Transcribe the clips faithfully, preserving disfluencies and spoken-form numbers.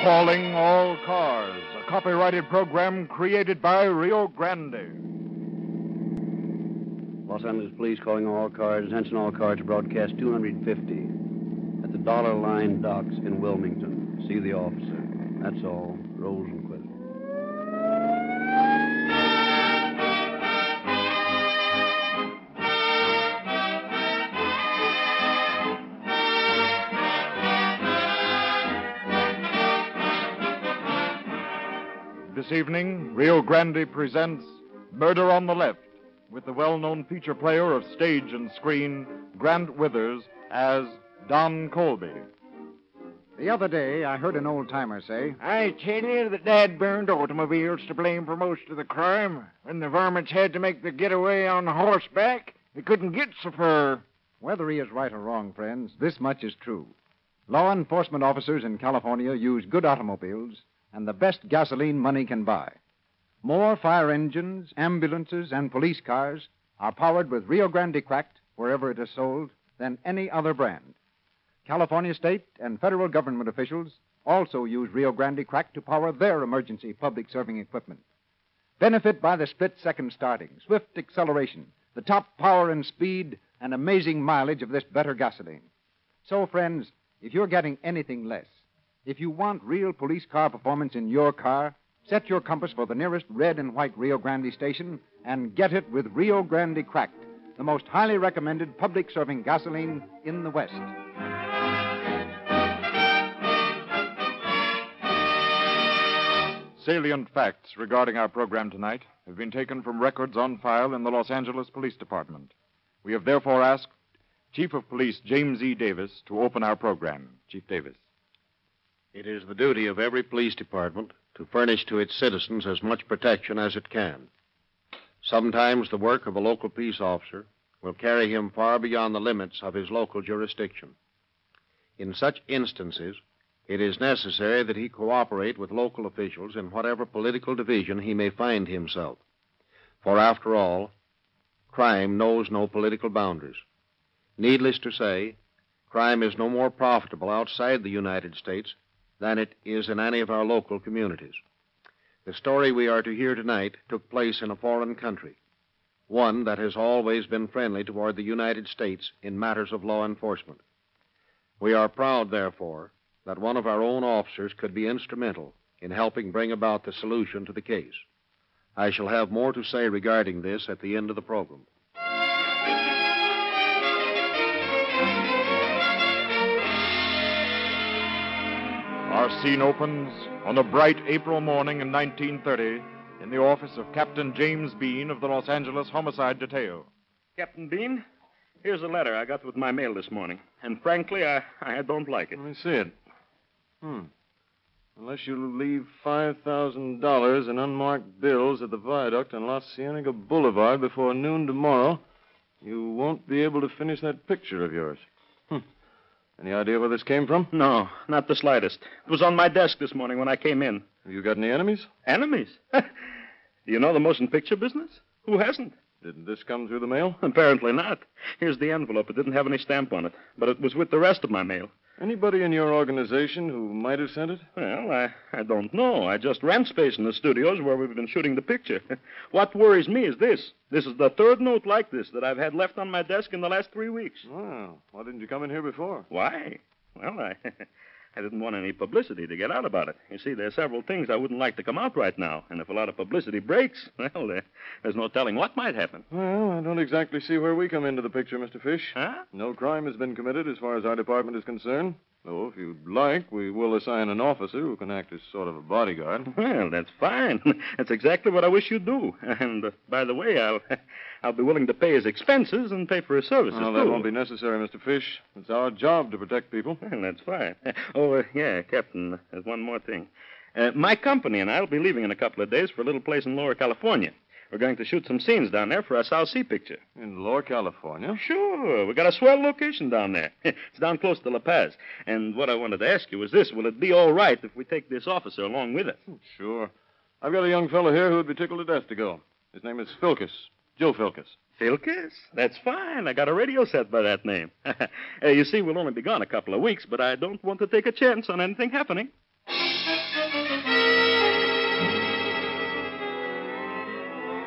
Calling All Cars, a copyrighted program created by Rio Grande. Los Angeles Police calling all cars. Attention all cars to broadcast two fifty at the Dollar Line docks in Wilmington. See the officer. That's all. Rosenquist. This evening, Rio Grande presents Murder on the Left, with the well-known feature player of stage and screen, Grant Withers, as Don Colby. The other day, I heard an old-timer say, I tell you, the dad-burned automobile's to blame for most of the crime. When the varmints had to make the getaway on horseback, they couldn't get so far. Whether he is right or wrong, friends, this much is true. Law enforcement officers in California use good automobiles and the best gasoline money can buy. More fire engines, ambulances, and police cars are powered with Rio Grande Cracked, wherever it is sold, than any other brand. California state and federal government officials also use Rio Grande Cracked to power their emergency public serving equipment. Benefit by the split-second starting, swift acceleration, the top power and speed, and amazing mileage of this better gasoline. So, friends, if you're getting anything less, if you want real police car performance in your car, set your compass for the nearest red and white Rio Grande station and get it with Rio Grande Cracked, the most highly recommended public-serving gasoline in the West. Salient facts regarding our program tonight have been taken from records on file in the Los Angeles Police Department. We have therefore asked Chief of Police James E. Davis to open our program. Chief Davis. It is the duty of every police department to furnish to its citizens as much protection as it can. Sometimes the work of a local peace officer will carry him far beyond the limits of his local jurisdiction. In such instances, it is necessary that he cooperate with local officials in whatever political division he may find himself. For after all, crime knows no political boundaries. Needless to say, crime is no more profitable outside the United States than it is in any of our local communities. The story we are to hear tonight took place in a foreign country, one that has always been friendly toward the United States in matters of law enforcement. We are proud, therefore, that one of our own officers could be instrumental in helping bring about the solution to the case. I shall have more to say regarding this at the end of the program. Our scene opens on a bright April morning in nineteen thirty in the office of Captain James Bean of the Los Angeles Homicide Detail. Captain Bean, here's a letter I got with my mail this morning. And frankly, I, I don't like it. Let me see it. Hmm. Unless you leave five thousand dollars in unmarked bills at the viaduct on La Cienega Boulevard before noon tomorrow, you won't be able to finish that picture of yours. Hmm. Any idea where this came from? No, not the slightest. It was on my desk this morning when I came in. Have you got any enemies? Enemies? Do you know the motion picture business? Who hasn't? Didn't this come through the mail? Apparently not. Here's the envelope. It didn't have any stamp on it, but it was with the rest of my mail. Anybody in your organization who might have sent it? Well, I, I don't know. I just rent space in the studios where we've been shooting the picture. What worries me is this. This is the third note like this that I've had left on my desk in the last three weeks. Wow. Why didn't you come in here before? Why? Well, I... I didn't want any publicity to get out about it. You see, there are several things I wouldn't like to come out right now. And if a lot of publicity breaks, well, there, there's no telling what might happen. Well, I don't exactly see where we come into the picture, Mister Fish. Huh? No crime has been committed as far as our department is concerned. Though, if you'd like, we will assign an officer who can act as sort of a bodyguard. Well, that's fine. That's exactly what I wish you'd do. And, uh, by the way, I'll I'll be willing to pay his expenses and pay for his services, Oh, too. that won't be necessary, Mister Fish. It's our job to protect people. Well, that's fine. Oh, uh, yeah, Captain, there's one more thing. Uh, my company and I will be leaving in a couple of days for a little place in Lower California. We're going to shoot some scenes down there for our South Sea picture. In Lower California? Sure. We got a swell location down there. It's down close to La Paz. And what I wanted to ask you was this. Will it be all right if we take this officer along with us? Sure. I've got a young fellow here who would be tickled to death to go. His name is Philkes. Joe Philkes. Philkes? That's fine. I got a radio set by that name. uh, you see, we'll only be gone a couple of weeks, but I don't want to take a chance on anything happening.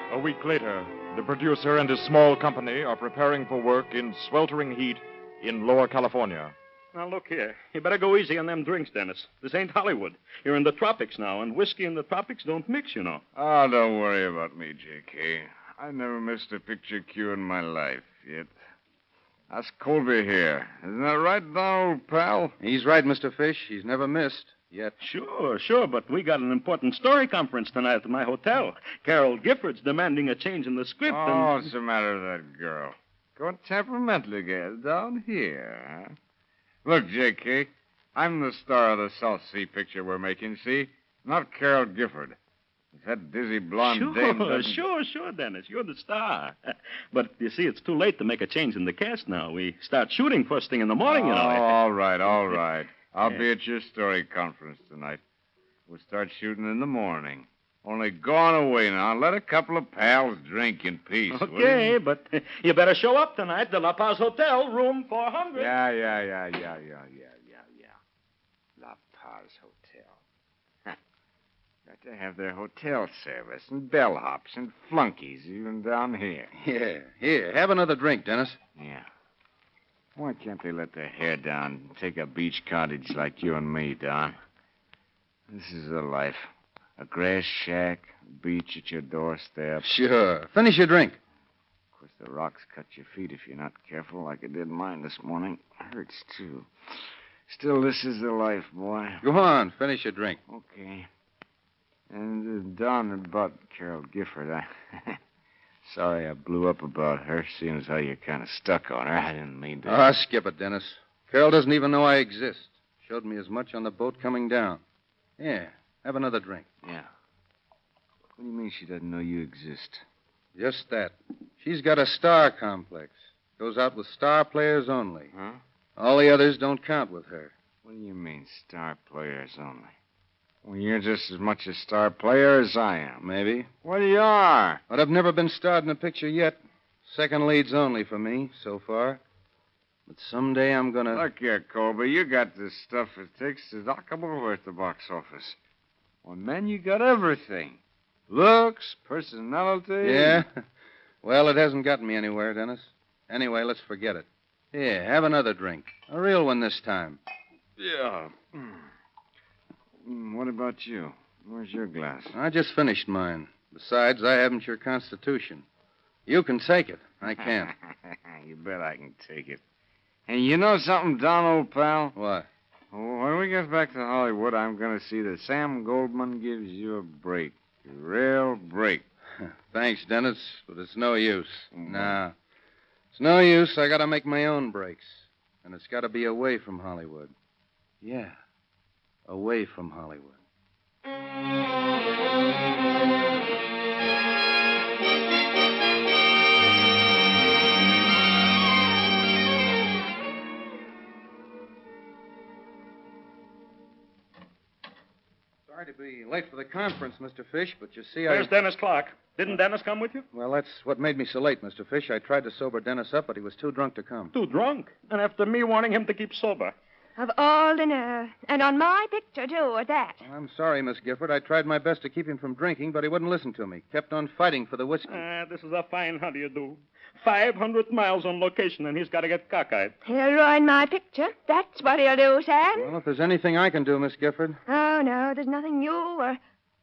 A week later, the producer and his small company are preparing for work in sweltering heat in Lower California. Now, look here. You better go easy on them drinks, Dennis. This ain't Hollywood. You're in the tropics now, and whiskey and the tropics don't mix, you know. Oh, don't worry about me, J K. I never missed a picture cue in my life yet. That's Colby here. Isn't that right, Donald, pal? He's right, Mister Fish. He's never missed. Yet. Sure, sure, but we got an important story conference tonight at my hotel. Carol Gifford's demanding a change in the script. Oh, and... what's the matter with that girl? Got temperamental again down here, huh? Look, J K, I'm the star of the South Sea picture we're making, see? Not Carol Gifford. If that dizzy blonde sure, dame doesn't... Sure, sure, Dennis. You're the star. But, you see, it's too late to make a change in the cast now. We start shooting first thing in the morning, you know. Oh, all right, all right. I'll be at your story conference tonight. We'll start shooting in the morning. Only go on away now. Let a couple of pals drink in peace. Okay, but you better show up tonight. The La Paz Hotel, room four hundred. Yeah, yeah, yeah, yeah, yeah, yeah, yeah, yeah. La Paz Hotel. Got to have their hotel service and bellhops and flunkies even down here. Yeah. Here, have another drink, Dennis. Yeah. Why can't they let their hair down and take a beach cottage like you and me, Don? This is the life. A grass shack, a beach at your doorstep. Sure. Finish your drink. Of course, the rocks cut your feet if you're not careful, like it did mine this morning. Hurts, too. Still, this is the life, boy. Go on. Finish your drink. Okay. And uh, Don about Carol Gifford. I... Sorry I blew up about her, seeing as how you're kind of stuck on her. I didn't mean to... Ah, skip it, Dennis. Carol doesn't even know I exist. Showed me as much on the boat coming down. Yeah, have another drink. Yeah. What do you mean she doesn't know you exist? Just that. She's got a star complex. Goes out with star players only. Huh? All the others don't count with her. What do you mean, star players only? Well, you're just as much a star player as I am. Maybe. Well, you are. But I've never been starred in a picture yet. Second leads only for me, so far. But someday I'm gonna... Look here, Colby, you got the stuff it takes to knock 'em over at the box office. Well, man, you got everything. Looks, personality... Yeah? Well, it hasn't gotten me anywhere, Dennis. Anyway, let's forget it. Here, have another drink. A real one this time. Yeah. What about you? Where's your glass? I just finished mine. Besides, I haven't your constitution. You can take it. I can't. You bet I can take it. And you know something, Don, old pal? What? When we get back to Hollywood, I'm going to see that Sam Goldman gives you a break. A real break. Thanks, Dennis, but it's no use. Mm-hmm. No. It's no use. I got to make my own breaks. And it's got to be away from Hollywood. Yeah. Away from Hollywood. Sorry to be late for the conference, Mister Fish, but you see, I... Where's Dennis Clark? Didn't Dennis come with you? Well, that's what made me so late, Mister Fish. I tried to sober Dennis up, but he was too drunk to come. Too drunk? And after me warning him to keep sober. Of all the nerve. And on my picture, too, at that. I'm sorry, Miss Gifford. I tried my best to keep him from drinking, but he wouldn't listen to me. Kept on fighting for the whiskey. Ah, this is a fine how do you do. five hundred miles on location, and he's got to get cockeyed. He'll ruin my picture. That's what he'll do, Sam. Well, if there's anything I can do, Miss Gifford. Oh, no, there's nothing you or...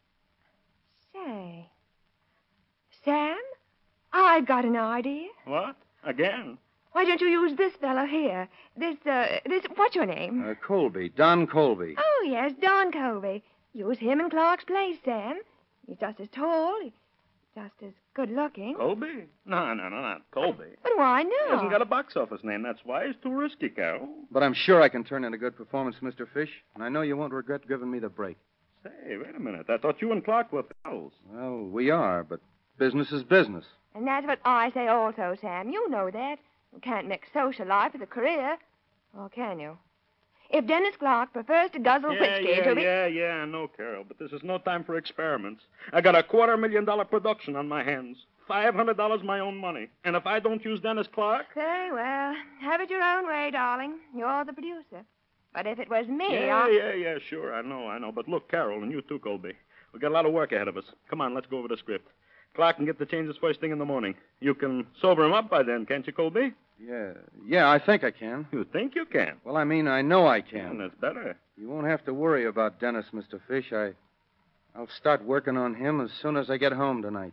Say. Sam, I've got an idea. What? Again? Why don't you use this fellow here? This, uh, this, what's your name? Uh, Colby, Don Colby. Oh, yes, Don Colby. Use him in Clark's place, Sam. He's just as tall, he's just as good-looking. Colby? No, no, no, not Colby. But why He not? hasn't got a box office name, that's why. He's too risky, Carol. But I'm sure I can turn in a good performance, Mister Fish, and I know you won't regret giving me the break. Say, wait a minute. I thought you and Clark were pals. Well, we are, but business is business. And that's what I say also, Sam. You know that. You can't mix social life with a career. Or can you? If Dennis Clark prefers to guzzle Yeah, whiskey yeah, to be... yeah, yeah, I know, Carol, but this is no time for experiments. I got a quarter million dollar production on my hands. Five hundred dollars my own money. And if I don't use Dennis Clark... Very well. Have it your own way, darling. You're the producer. But if it was me, Yeah, I... yeah, yeah, sure, I know, I know. But look, Carol, and you too, Colby. We got a lot of work ahead of us. Come on, let's go over the script. Clark can get the changes first thing in the morning. You can sober him up by then, can't you, Colby? Yeah, yeah, I think I can. You think you can? Well, I mean, I know I And can. that's better. You won't have to worry about Dennis, Mister Fish. I, I'll start working on him as soon as I get home tonight.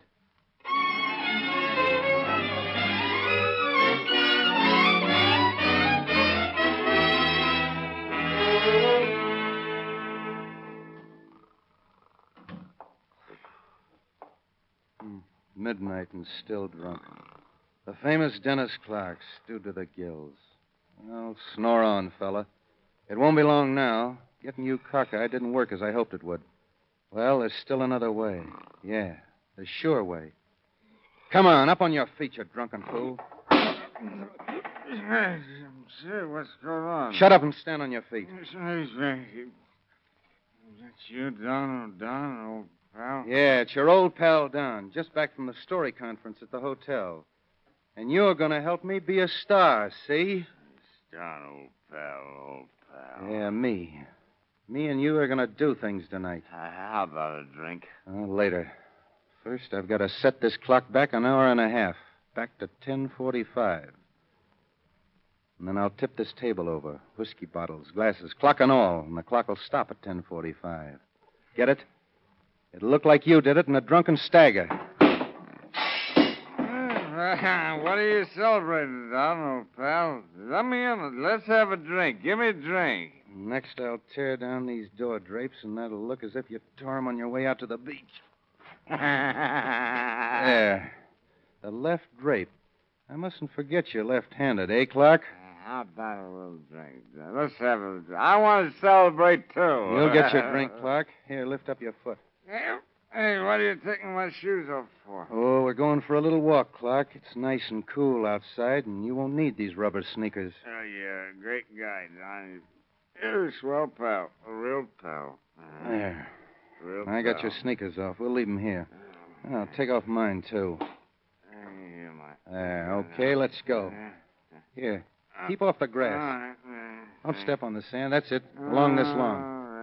Midnight and still drunk. The famous Dennis Clark, stewed to the gills. Well, snore on, fella. It won't be long now. Getting you cockeyed didn't work as I hoped it would. Well, there's still another way. Yeah, the sure way. Come on, up on your feet, you drunken fool. Say, what's going on? Shut up and stand on your feet. Is that you, Don O'Don, old pal? Yeah, it's your old pal Don, just back from the story conference at the hotel. And you're going to help me be a star, see? Don, old pal, old pal. Yeah, me. Me and you are going to do things tonight. Uh, how about a drink? Uh, later. First, I've got to set this clock back an hour and a half. Back to ten forty-five. And then I'll tip this table over. Whiskey bottles, glasses, clock and all. And the clock will stop at ten forty-five. Get it? It'll look like you did it in a drunken stagger. What are you celebrating, Don, old pal? Let me in. Let's have a drink. Give me a drink. Next, I'll tear down these door drapes, and that'll look as if you tore 'em on your way out to the beach. There. The left drape. I mustn't forget you're left-handed, eh, Clark? How about a little drink? Let's have a drink. I want to celebrate, too. You'll get your drink, Clark. Here, lift up your foot. Hey, hey, what are you taking my shoes off for? Oh, we're going for a little walk, Clark. It's nice and cool outside, and you won't need these rubber sneakers. Oh, yeah, great guy, Don. You're a swell pal. A real pal. Uh, There. real I got pal. your sneakers off. We'll leave 'em here. Oh, take off mine, too. Here, my... There. Okay, let's go. Here. Keep off the grass. Don't step on the sand. That's it. Along this lawn.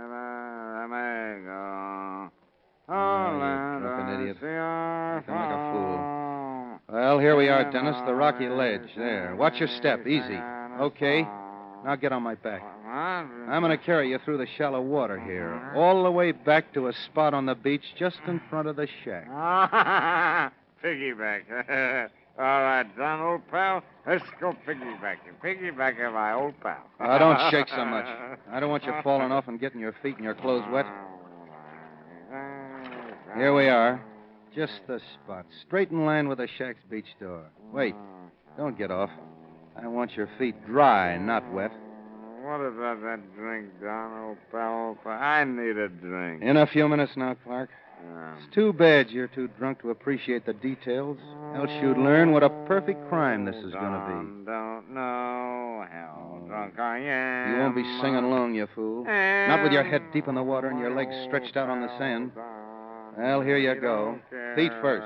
Oh, you drunken idiot. Acting like a fool. Well, here we are, Dennis. The rocky ledge. There. Watch your step. Easy. Okay. Now get on my back. I'm going to carry you through the shallow water here, all the way back to a spot on the beach just in front of the shack. Piggyback. All right, Don, old pal. Let's go piggybacking. Piggybacking my old pal. Oh, don't shake so much. I don't want you falling off and getting your feet and your clothes wet. Here we are. Just the spot. Straight in line with the shack's beach door. Wait. Don't get off. I want your feet dry, not wet. What about that drink, Don, old pal, old pal? I need a drink. In a few minutes now, Clark. Um, It's too bad you're too drunk to appreciate the details. Else you'd learn what a perfect crime this is going to Don, don't know how drunk I be. am. You won't be singing along, you fool. Not with your head deep in the water and your legs stretched out on the sand. Well, here you go. Feet first.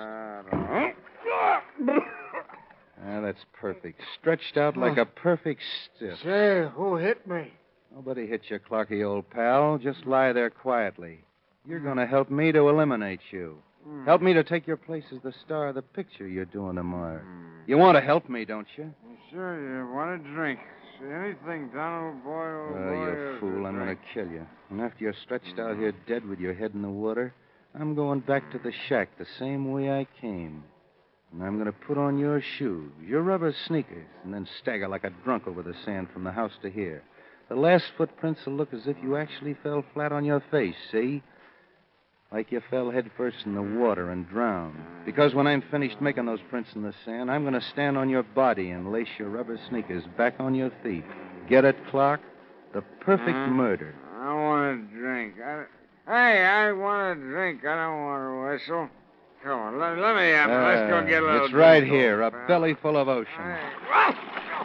Ah, that's perfect. Stretched out like a perfect stiff. Say, who hit me? Nobody hit you, Clarky, old pal. Just lie there quietly. You're going to help me to eliminate you. Help me to take your place as the star of the picture you're doing tomorrow. You want to help me, don't you? Sure, you want a drink. Say anything, Don, old boy, old Oh, boy. you fool. I'm going to kill you. And after you're stretched out here dead with your head in the water, I'm going back to the shack the same way I came. And I'm going to put on your shoes, your rubber sneakers, and then stagger like a drunk over the sand from the house to here. The last footprints will look as if you actually fell flat on your face, see? Like you fell headfirst in the water and drowned. Because when I'm finished making those prints in the sand, I'm going to stand on your body and lace your rubber sneakers back on your feet. Get it, Clark? The perfect Huh? murder. I want a drink. I... Hey, I want a drink. I don't want to whistle. Come on, let, let me have it. Let's go get a little It's right drink, here, a old pal. belly full of ocean. Hey, what?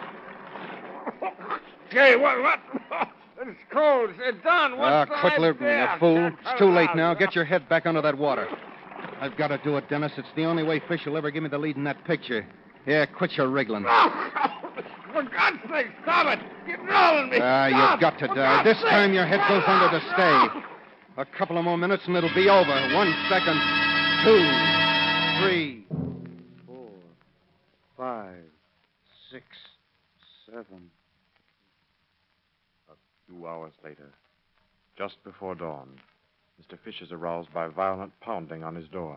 Hey, what? What? It's cold. It's done. Ah, What's quit the littering, you idea? fool. Cut It's it too late out. now. Get your head back under that water. I've got to do it, Dennis. It's the only way Fish will ever give me the lead in that picture. Yeah, quit your wriggling. For God's sake, stop it! You're rolling me. Ah, Stop. you've got to For die. God's This sake. time your head goes under to stay. A couple of more minutes and it'll be over. One second. Two. three, four, five, six, seven. Two hours later, just before dawn, Mister Fish is aroused by violent pounding on his door.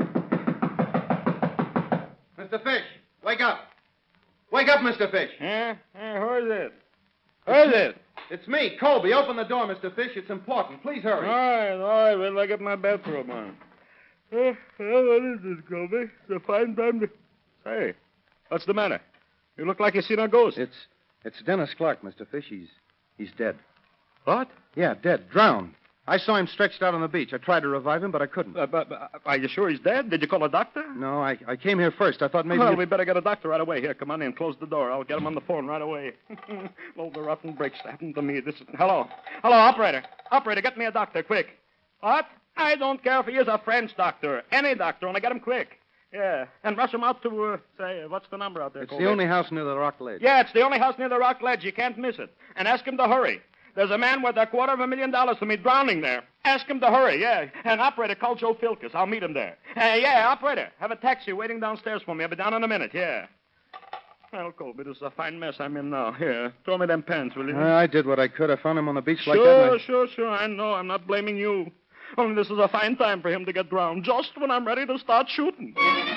Mister Fish, wake up. Wake up, Mister Fish. Yeah? Hey, who is it? Who is it? It's me, Colby. Open the door, Mister Fish. It's important. Please hurry. All right, all right. Wait till I get my bathrobe on. Uh, well, what is this, Colby? It's a fine time to... Hey, what's the matter? You look like you've seen a ghost. It's it's Dennis Clark, Mister Fish. He's he's dead. What? Yeah, dead. Drowned. I saw him stretched out on the beach. I tried to revive him, but I couldn't. Uh, but, but, are you sure he's dead? Did you call a doctor? No, I, I came here first. I thought maybe... Well, you'd- we better get a doctor right away. Here, come on in. Close the door. I'll get him on the phone right away. Oh, the rotten breaks happened to me. This is... Hello. Hello, operator. Operator, get me a doctor, quick. What? I don't care if he is a French doctor. Any doctor, only get him quick. Yeah. And rush him out to, uh, say, what's the number out there? It's Colby? the only house near the rock ledge. Yeah, it's the only house near the rock ledge. You can't miss it. And ask him to hurry. There's a man worth a quarter of a million dollars to me drowning there. Ask him to hurry, yeah. And operator, call Joe Filkis. I'll meet him there. Uh, yeah, operator, have a taxi waiting downstairs for me. I'll be down in a minute, yeah. Well, Colby, this is a fine mess I'm in now. Here, throw me them pants, will you? Uh, I did what I could. I found him on the beach sure, like that. and I- Sure, sure, I know. I'm not blaming you. Only this is a fine time for him to get drowned, just when I'm ready to start shooting.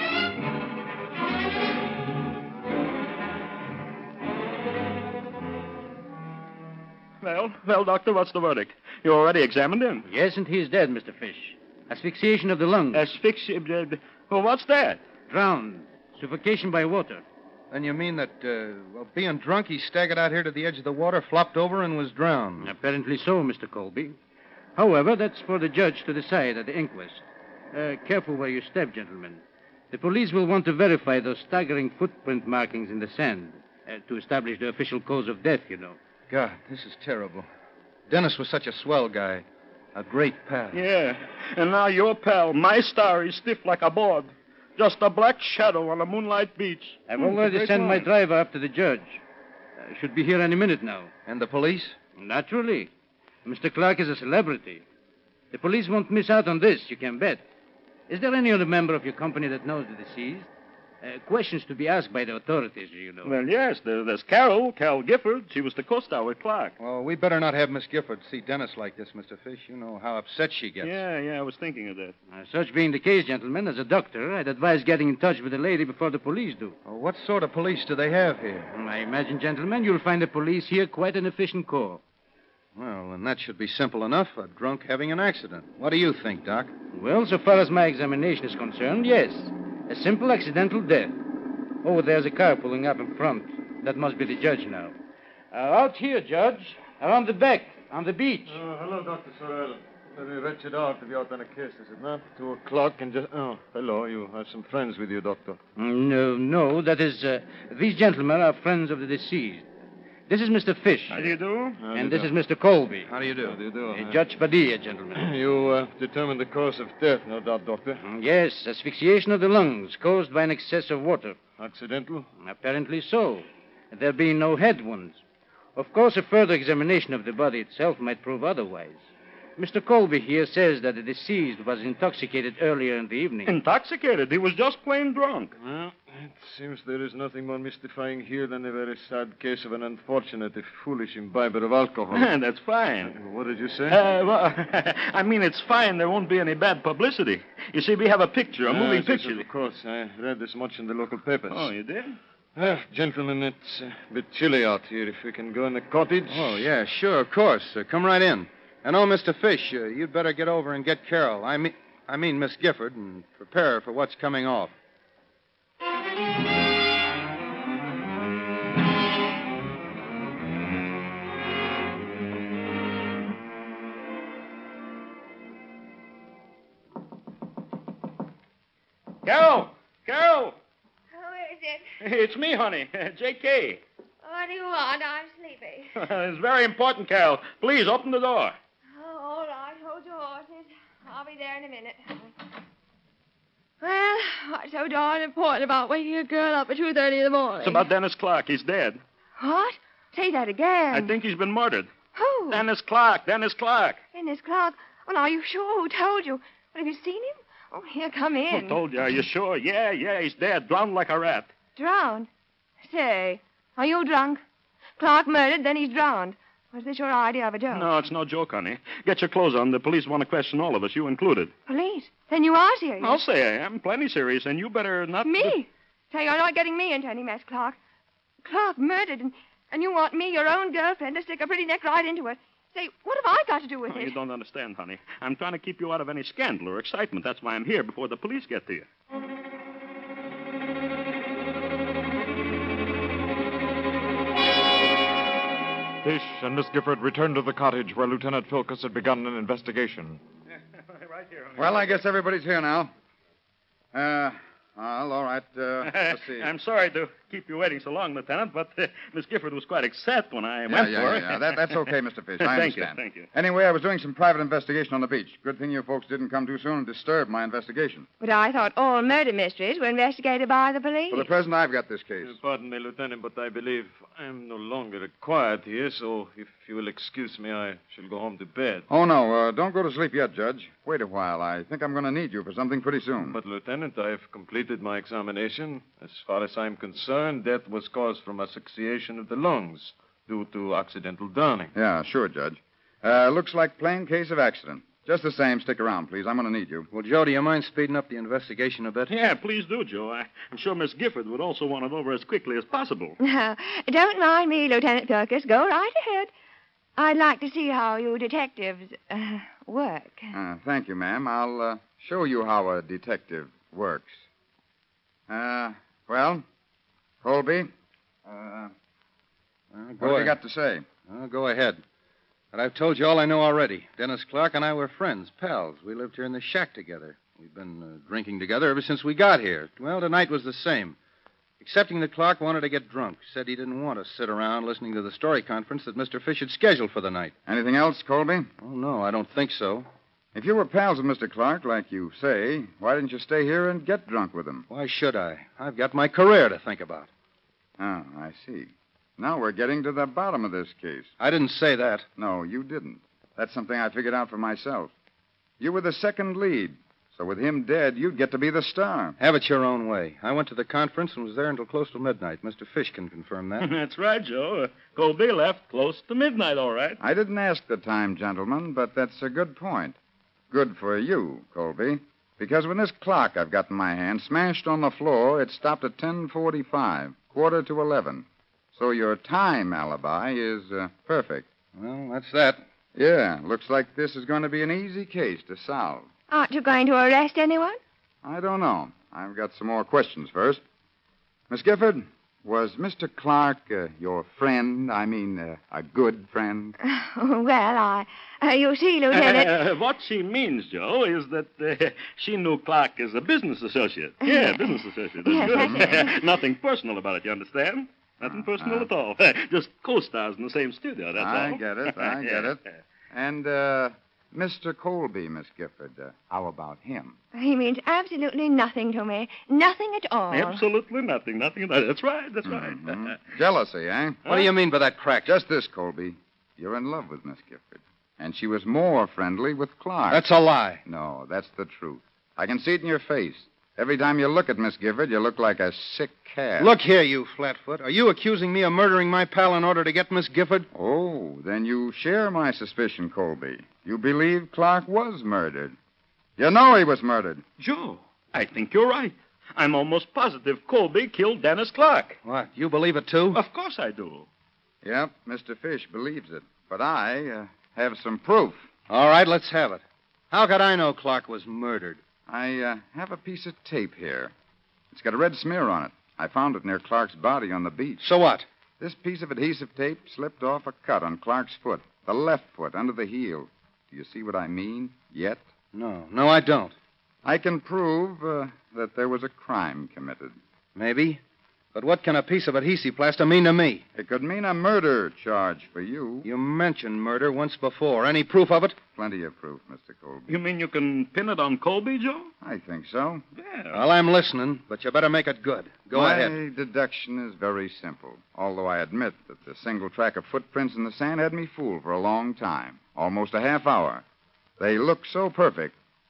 Well, well, Doctor, what's the verdict? You already examined him? Yes, and he's dead, Mister Fish. Asphyxiation of the lungs. Asphyxia. Well, what's that? Drowned. Suffocation by water. Then you mean that, uh, well, being drunk, he staggered out here to the edge of the water, flopped over, and was drowned? Apparently so, Mister Colby. However, that's for the judge to decide at the inquest. Uh, careful where you step, gentlemen. The police will want to verify those staggering footprint markings in the sand uh, to establish the official cause of death, you know. God, this is terrible. Dennis was such a swell guy. A great pal. Yeah, and now your pal, my star, is stiff like a board. Just a black shadow on a moonlight beach. I've Hmm, already great sent my line. driver up to the judge. Uh, should be here any minute now. And the police? Naturally. Mister Clark is a celebrity. The police won't miss out on this, you can bet. Is there any other member of your company that knows the deceased? Uh, questions to be asked by the authorities, you know. Well, yes, there, there's Carol, Carol Gifford. She was the co-star with Clark. Well, we better not have Miss Gifford see Dennis like this, Mister Fish. You know how upset she gets. Yeah, yeah, I was thinking of that. Uh, such being the case, gentlemen, as a doctor, I'd advise getting in touch with the lady before the police do. Well, what sort of police do they have here? I imagine, gentlemen, you'll find the police here quite an efficient corps. Well, then that should be simple enough. A drunk having an accident. What do you think, Doc? Well, so far as my examination is concerned, yes. A simple accidental death. Oh, there's a car pulling up in front. That must be the judge now. Uh, out here, Judge. Around the back, on the beach. Oh, hello, Doctor Sorrell. Very wretched hour to be out on a case, is it not? Two o'clock and just... Oh, hello. You have some friends with you, Doctor. No, no. That is, uh, these gentlemen are friends of the deceased. This is Mister Fish. How do you do? How do And you this do? is Mister Colby. How do you do? How do you do? Uh, huh? Judge Padilla, gentlemen. You uh, determined the cause of death, no doubt, Doctor. Mm, Yes, asphyxiation of the lungs caused by an excess of water. Accidental? Apparently so. There being no head wounds. Of course, a further examination of the body itself might prove otherwise. Mister Colby here says that the deceased was intoxicated earlier in the evening. Intoxicated. He was just plain drunk. Well, it seems there is nothing more mystifying here than the very sad case of an unfortunate, if foolish imbiber of alcohol. That's fine. What did you say? Uh, well, I mean, it's fine. There won't be any bad publicity. You see, we have a picture, a Ah, moving yes, yes, picture. Of course. I read this much in the local papers. Oh, you did? Well, gentlemen, it's a bit chilly out here. If we can go in the cottage. Oh, yeah, sure, of course. Uh, come right in. And oh, Mister Fish, uh, you'd better get over and get Carol. I mean, I mean Miss Gifford, and prepare her for what's coming off. Carol! Carol! Who is it? It's me, honey. J K What do you want? I'm sleepy. It's very important, Carol. Please, open the door. Oh, all right. Hold your horses. I'll be there in a minute. Well, what's so darn important about waking a girl up at two thirty in the morning? It's about Dennis Clark. He's dead. What? Say that again. I think he's been murdered. Who? Dennis Clark. Dennis Clark. Dennis Clark. Well, are you sure? Who told you? Well, have you seen him? Oh, here, come I in. told you. Are you sure? Yeah, yeah, he's dead, drowned like a rat. Drowned? Say, are you drunk? Clark murdered, then he's drowned. Was this your idea of a joke? No, it's no joke, honey. Get your clothes on. The police want to question all of us, you included. Police? Then you are serious. I'll say I am. Plenty serious, and you better not... Me? Say, you're not getting me into any mess, Clark. Clark murdered, and, and you want me, your own girlfriend, to stick a pretty neck right into it. Say, what have I got to do with Oh, it? you don't understand, honey. I'm trying to keep you out of any scandal or excitement. That's why I'm here before the police get to you. Fish and Miss Gifford returned to the cottage where Lieutenant Philkus had begun an investigation. Right here, honey. Well, I guess everybody's here now. Uh, well, all right. Uh, let's see. I'm sorry to keep you waiting so long, Lieutenant, but uh, Miss Gifford was quite upset when I Yeah, went yeah, for her. yeah, yeah. That, that's okay, Mister Fish. I Thank you, understand. thank you. Anyway, I was doing some private investigation on the beach. Good thing you folks didn't come too soon and disturb my investigation. But I thought all murder mysteries were investigated by the police. For the present, I've got this case. Uh, pardon me, Lieutenant, but I believe I'm no longer required here, so if you will excuse me, I shall go home to bed. Oh, no. Uh, don't go to sleep yet, Judge. Wait a while. I think I'm going to need you for something pretty soon. But, Lieutenant, I have completed my examination. As far as I'm concerned, death was caused from asphyxiation of the lungs due to accidental drowning. Yeah, sure, Judge. Uh, looks like plain case of accident. Just the same, stick around, please. I'm going to need you. Well, Joe, do you mind speeding up the investigation a bit? Yeah, please do, Joe. I, I'm sure Miss Gifford would also want it over as quickly as possible. Now, don't mind me, Lieutenant Philkus. Go right ahead. I'd like to see how you detectives uh, work. Uh, thank you, ma'am. I'll uh, show you how a detective works. Uh, well, Colby, uh, Well, what have you got to say? Well, go ahead. But I've told you all I know already. Dennis Clark and I were friends, pals. We lived here in the shack together. We've been uh, drinking together ever since we got here. Well, tonight was the same. Excepting that Clark wanted to get drunk. Said he didn't want to sit around listening to the story conference that Mister Fish had scheduled for the night. Anything else, Colby? Oh, no, I don't think so. If you were pals with Mister Clark, like you say, why didn't you stay here and get drunk with him? Why should I? I've got my career to think about. Oh, I see. Now we're getting to the bottom of this case. I didn't say that. No, you didn't. That's something I figured out for myself. You were the second lead, so with him dead, you'd get to be the star. Have it your own way. I went to the conference and was there until close to midnight. Mister Fish can confirm that. That's right, Joe. Uh, Colby left close to midnight, all right. I didn't ask the time, gentlemen, but that's a good point. Good for you, Colby. Because when this clock I've got in my hand smashed on the floor, it stopped at ten forty-five, quarter to eleven. So your time alibi is uh, perfect. Well, that's that. Yeah, looks like this is going to be an easy case to solve. Aren't you going to arrest anyone? I don't know. I've got some more questions first. Miss Gifford, was Mister Clark uh, your friend? I mean, uh, a good friend? well, I... Uh, you see, Lieutenant... Uh, what she means, Joe, is that uh, she knew Clark as a business associate. Yeah, business associate. That's good. Nothing personal about it, you understand? Nothing personal Uh, at all. Just co-stars in the same studio, that's I all. get it, I get it. And, uh, Mister Colby, Miss Gifford, uh, how about him? He means absolutely nothing to me. Nothing at all. Absolutely nothing. Nothing. That's right. That's right. Mhm. Jealousy, eh? What do you mean by that crack? Just this, Colby. You're in love with Miss Gifford. And she was more friendly with Clark. That's a lie. No, that's the truth. I can see it in your face. Every time you look at Miss Gifford, you look like a sick cat. Look here, you flatfoot. Are you accusing me of murdering my pal in order to get Miss Gifford? Oh, then you share my suspicion, Colby. You believe Clark was murdered. You know he was murdered. Joe, I think you're right. I'm almost positive Colby killed Dennis Clark. What, you believe it too? Of course I do. Yep, Mister Fish believes it. But I uh, have some proof. All right, let's have it. How could I know Clark was murdered? I uh, have a piece of tape here. It's got a red smear on it. I found it near Clark's body on the beach. So what? This piece of adhesive tape slipped off a cut on Clark's foot, the left foot, under the heel. Do you see what I mean? Yet? No, no, I don't. I can prove uh, that there was a crime committed. Maybe. But what can a piece of adhesive plaster mean to me? It could mean a murder charge for you. You mentioned murder once before. Any proof of it? Plenty of proof, Mister Colby. You mean you can pin it on Colby, Joe? I think so. Yeah. Well, I'm listening, but you better make it good. Go My ahead. My deduction is very simple, although I admit that the single track of footprints in the sand had me fooled for a long time, almost a half hour. They look so perfect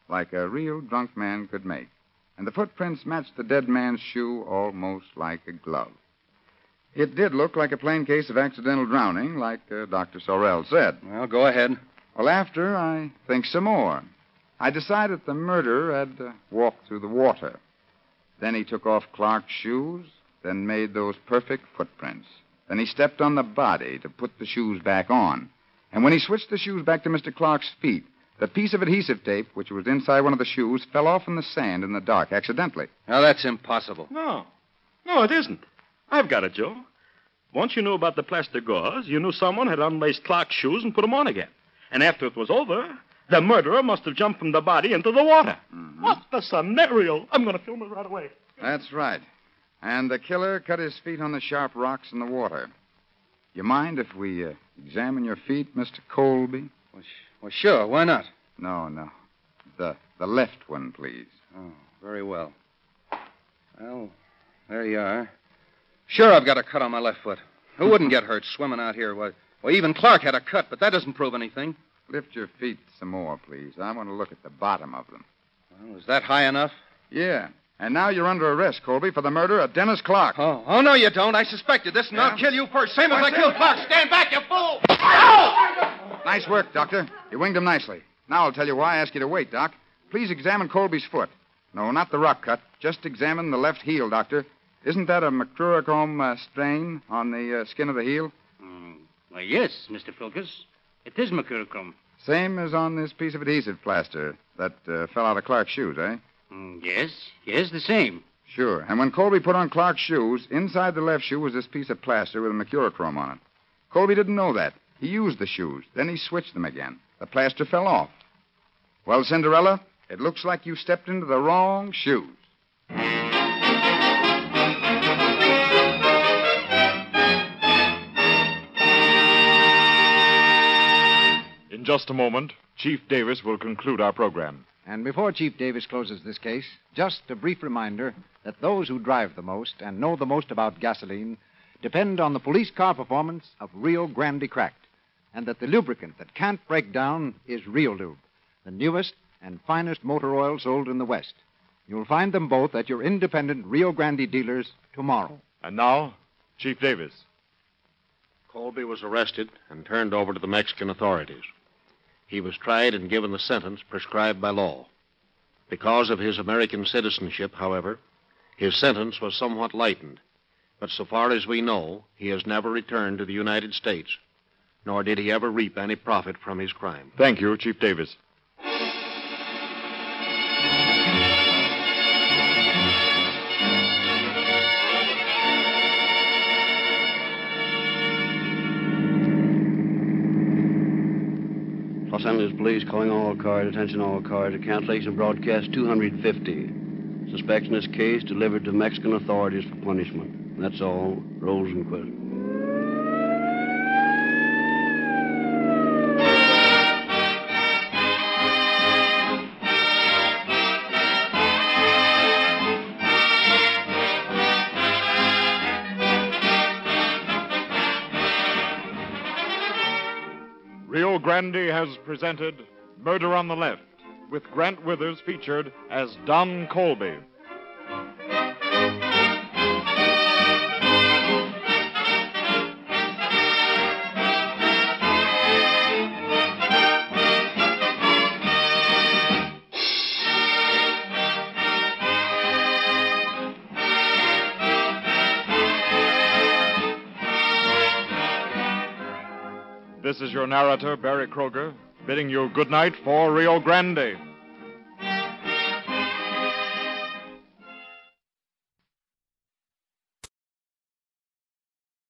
like a real drunk man could make. And the footprints matched the dead man's shoe almost like a glove. It did look like a plain case of accidental drowning, like uh, Doctor Sorrell said. Well, go ahead. Well, after, I think some more. I decided the murderer had uh, walked through the water. Then he took off Clark's shoes, then made those perfect footprints. Then he stepped on the body to put the shoes back on. And when he switched the shoes back to Mister Clark's feet, the piece of adhesive tape, which was inside one of the shoes, fell off in the sand in the dark accidentally. Now, that's impossible. No. No, it isn't. I've got it, Joe. Once you knew about the plaster gauze, you knew someone had unlaced Clark's shoes and put them on again. And after it was over, the murderer must have jumped from the body into the water. Mm-hmm. What the scenario? I'm going to film it right away. That's right. And the killer cut his feet on the sharp rocks in the water. You mind if we uh, examine your feet, Mister Colby? Well, sh- well, sure. Why not? No, no. The the left one, please. Oh, very well. Well, there you are. Sure, I've got a cut on my left foot. Who wouldn't get hurt swimming out here? Well, well, even Clark had a cut, but that doesn't prove anything. Lift your feet some more, please. I want to look at the bottom of them. Well, is that high enough? Yeah. And now you're under arrest, Colby, for the murder of Dennis Clark. Oh, oh no, you don't. I suspected this, and Yeah? I'll kill you first, same as I killed Clark. Stand back, you fool! Nice work, Doctor. You winged him nicely. Now I'll tell you why I ask you to wait, Doc. Please examine Colby's foot. No, not the rock cut. Just examine the left heel, Doctor. Isn't that a mercurochrome uh, stain on the uh, skin of the heel? Mm, why, yes, Mister Filkers. It is mercurochrome. Same as on this piece of adhesive plaster that uh, fell out of Clark's shoes, eh? Mm, yes, yes, the same. Sure. And when Colby put on Clark's shoes, inside the left shoe was this piece of plaster with a mercurochrome on it. Colby didn't know that. He used the shoes. Then he switched them again. The plaster fell off. Well, Cinderella, it looks like you stepped into the wrong shoes. In just a moment, Chief Davis will conclude our program. And before Chief Davis closes this case, just a brief reminder that those who drive the most and know the most about gasoline depend on the police car performance of Rio Grande Cracked, and that the lubricant that can't break down is Real Lube, the newest and finest motor oil sold in the West. You'll find them both at your independent Rio Grande dealers tomorrow. And now, Chief Davis. Colby was arrested and turned over to the Mexican authorities. He was tried and given the sentence prescribed by law. Because of his American citizenship, however, his sentence was somewhat lightened. But so far as we know, he has never returned to the United States, nor did he ever reap any profit from his crime. Thank you, Chief Davis. Los Angeles Police calling all cars, attention all cars, a cancellation broadcast two hundred fifty. Suspects in this case delivered to Mexican authorities for punishment. That's all. Rosenquist. Rio Grande has presented Murder on the Left, with Grant Withers featured as Don Colby. This is your narrator, Barry Kroger, bidding you good night for Rio Grande.